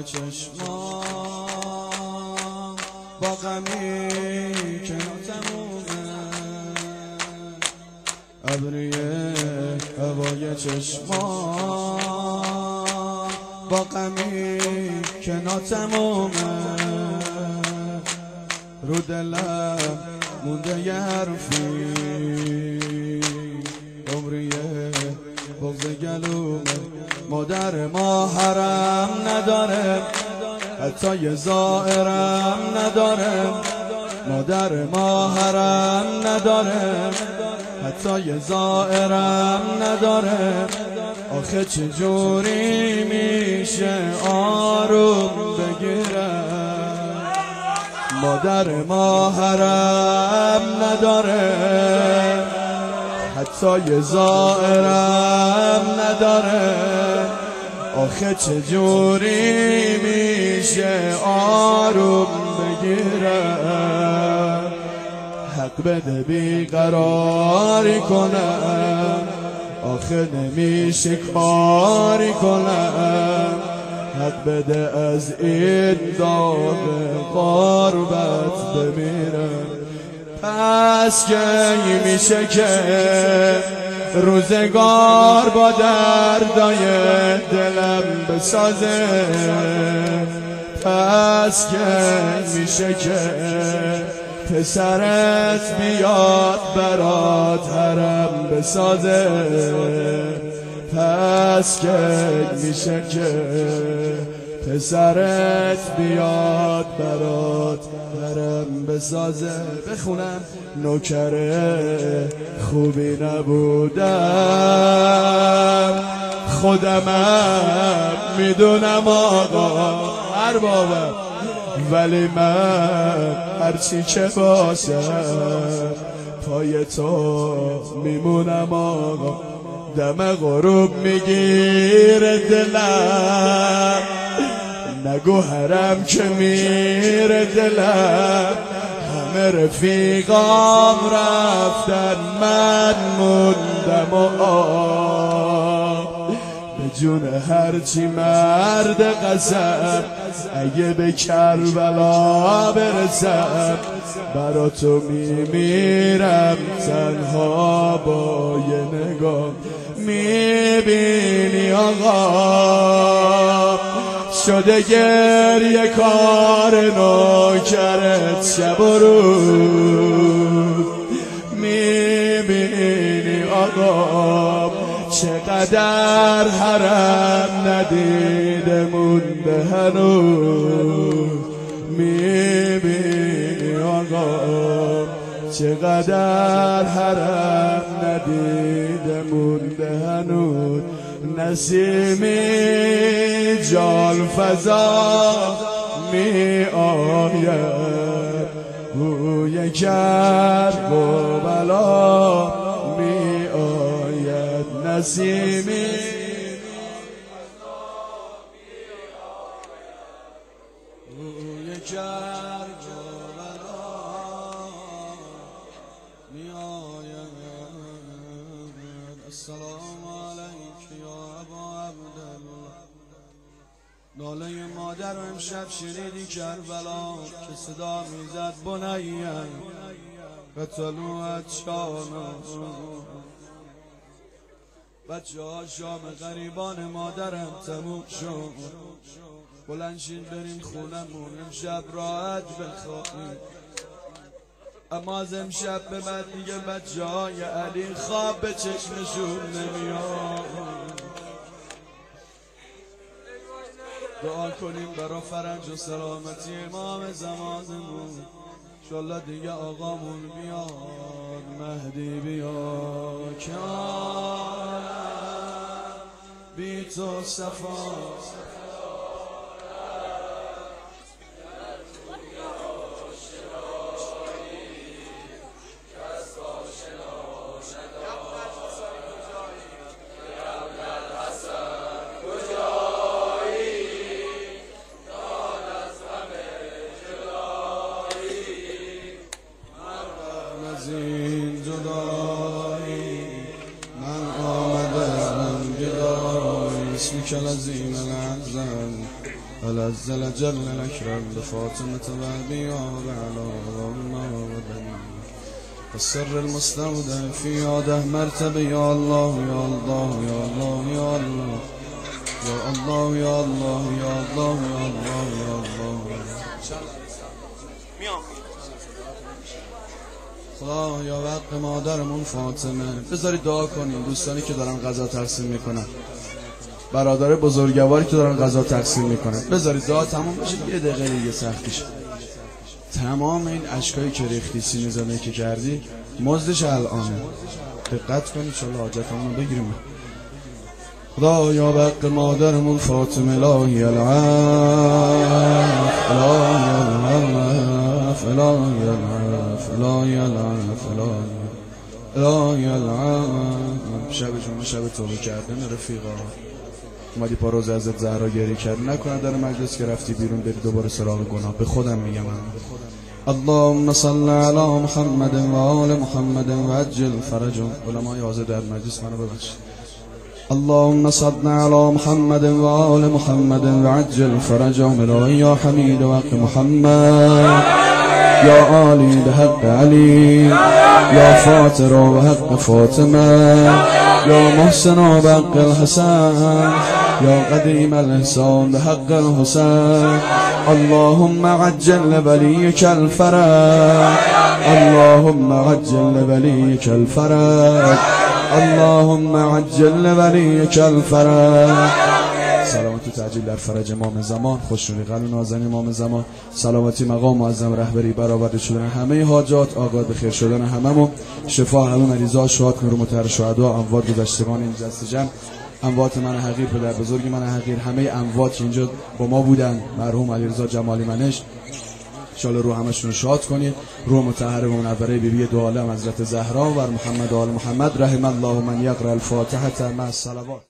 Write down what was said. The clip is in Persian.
چشمان با غمی که ناتمومه، ابروی هوای چشمان با غمی که ناتمومه، رو دلم مونده یه حرفی، عمری بغض گلومه. مادر ما حرم نداره، حتی یه زائرم نداره. مادر ما حرم نداره، حتی یه زائرم نداره. آخه چجوری میشه آروم بگیرم؟ مادر ما حرم نداره، حتی یه زائرم نداره. آخه چجوری میشه آروم بگیرم؟ حق بده بیقراری کنم، آخه نمیشه کاری کنم. حق بده از این داغ غربت بمیرم. پس کی میشه که روزگار با دردای دلم بسازه؟ پس کی میشه که پسرت بیاد برات حرم بسازه؟ پس کی میشه که پسرت بیاد برات حرم بسازه؟ بخونم نوکر خوبی نبودم، خودمم میدونم آقا اربابم، ولی من هرچی که باشم پای تو میمونم آقا. دم غروب میگیره دلم، نگو حرم که میره دلم. همه رفیقام رفتن من موندم و به جون هرچی مرد قسم، اگه به کربلا برسم برا تو میمیرم تنها با یه نگاه. میبینی آقا شده گریه کار نوکرت شب و روز. میبینی آقا چقدر حرم ندیده مونده هنوز. میبینی آقا چقدر حرم ندیده مونده هنوز. نسیمی جان فضا می آید، بوی کرب و بلا می آید. نسیمی بوی کرب و بلا می آید. السلام علیک یا ابا عبدالله. ناله مادر و امشب شنیدی کربلا که صدا میزد بنیم و طلوعت شانا. بچه ها شام غریبان مادرم تموم شد، بلنشین بریم خونمون امشب راحت بخوابیم. اما از امشب به بعد دیگه بچه های علی خواب به چشمشون نمیاد. دعا کنیم برا فرج و سلامتی امام زمانمون، انشالله دیگه آقامون بیاد، مهدی بیاد که بی تو صفا. این جدایی من آمدم گدایی اسمی که لازیم العزل جل الأكرم بفاطمة وأبيها وبعلا وأمها وبنيها السر المستودع في ياده مرتبه يا الله يا الله يا الله يا الله يا الله يا الله يا الله يا الله يا الله خدا یا وقت مادرمون فاطمه. بذارید دعا کنیم دوستانی که دارن غذا تقسیم میکنن، برادر بزرگواری که دارن غذا تقسیم میکنن، بذارید دعا تمام بشه. یه دقیقه دیگه سختیش تمام این اشکایی که ریختی سینه زنه که کردی مزدش الانه. دقت کنید چلا حاجتمون رو بگیریم. خدا یا وقت مادرمون فاطمه الهی العف الهی العف الهی العف الهی العف الهی العف. شب جمعه شب توبه کردن رفیقا، اومدی پا روز ازت زهرا گریه کرد، نکنه در مجلس که رفتی بیرون بری دوباره سراغ گناه. به خودم میگم اللهم صل علی محمد و آل محمد و عجل فرجهم. علمای حاضر در مجلس منو ببخشید. اللهم صل على محمد و آل محمد و عجل فرجهم. الهی یا حمید و حق محمد یا عالی به حق علی یا فاطر و حق فاطمه یا محسن و حق الحسن یا قدیم الإحسان به حق الحسین. اللهم عجل لوليك الفرج اللهم عجل لوليك الفرج اللهم عجل لوليك الفرج. سلامتی تعجیل در فرج امام زمان، خوشنودی قلب نازنین امام زمان، سلامتی مقام معظم رهبری، برآورده شدن همه حاجات، آگاه به خیر شدن هممون، شفا همه مریضا، شاد نور مطهر شهدا، اموات گذشتگان این جلسه جمع، اموات من حقیر، پدر بزرگ من حقیر، همه اموات که اینجا با ما بودن، مرحوم علیرضا جمالی منش، ان شاء الله روح همشون رو شاد کنید. روح مطهر و منوره بیبی دو عالم حضرت زهرا و محمد آل محمد. رحم الله من یقرأ الفاتحه مع الصلوات.